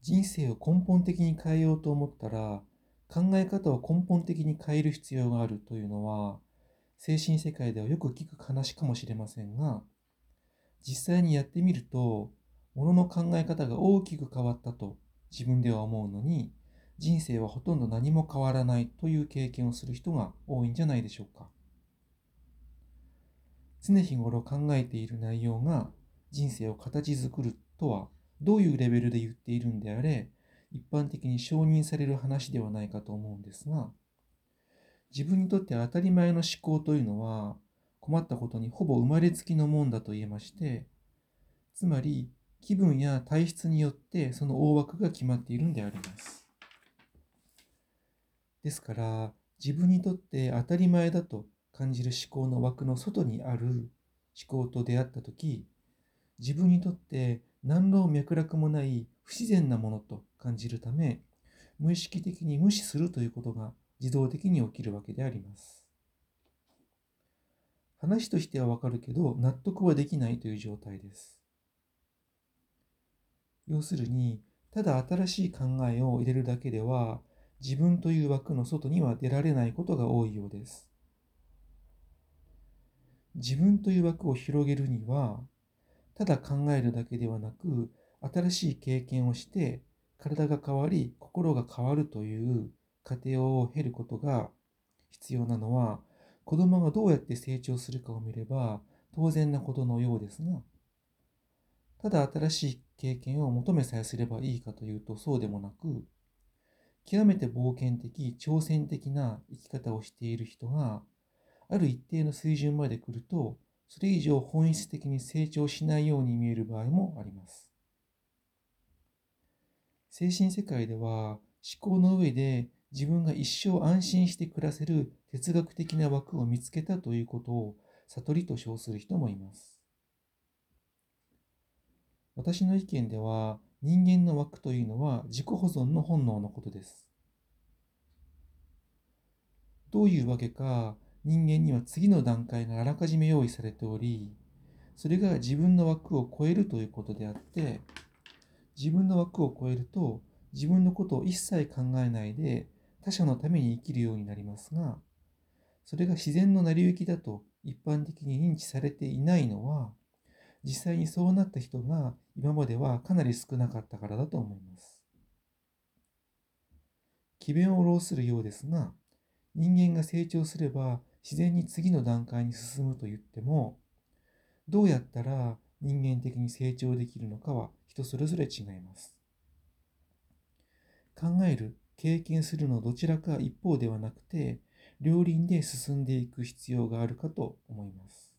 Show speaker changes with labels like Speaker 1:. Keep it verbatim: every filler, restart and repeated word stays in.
Speaker 1: 人生を根本的に変えようと思ったら、考え方を根本的に変える必要があるというのは、精神世界ではよく聞く話かもしれませんが、実際にやってみると、物の考え方が大きく変わったと自分では思うのに、人生はほとんど何も変わらないという経験をする人が多いんじゃないでしょうか。常日頃考えている内容が人生を形作るとはどういうレベルで言っているんであれ、一般的に承認される話ではないかと思うんですが、自分にとって当たり前の思考というのは困ったことにほぼ生まれつきのもんだと言えまして、つまり気分や体質によってその大枠が決まっているんであります。ですから、自分にとって当たり前だと感じる思考の枠の外にある思考と出会ったとき、自分にとって何の脈絡もない不自然なものと感じるため、無意識的に無視するということが自動的に起きるわけであります。話としてはわかるけど、納得はできないという状態です。要するに、ただ新しい考えを入れるだけでは、自分という枠の外には出られないことが多いようです。自分という枠を広げるには、ただ考えるだけではなく、新しい経験をして、体が変わり、心が変わるという過程を経ることが必要なのは、子供がどうやって成長するかを見れば当然なことのようですが、ただ新しい経験を求めさえすればいいかというとそうでもなく、極めて冒険的、挑戦的な生き方をしている人が、ある一定の水準まで来ると、それ以上本質的に成長しないように見える場合もあります。精神世界では、思考の上で自分が一生安心して暮らせる哲学的な枠を見つけたということを悟りと称する人もいます。私の意見では、人間の枠というのは自己保存の本能のことです。どういうわけか、人間には次の段階があらかじめ用意されており、それが自分の枠を超えるということであって、自分の枠を超えると、自分のことを一切考えないで他者のために生きるようになりますが、それが自然の成り行きだと一般的に認知されていないのは、実際にそうなった人が今まではかなり少なかったからだと思います。詭弁を弄するようですが、人間が成長すれば自然に次の段階に進むと言っても、どうやったら人間的に成長できるのかは人それぞれ違います。考える、経験するのどちらか一方ではなくて、両輪で進んでいく必要があるかと思います。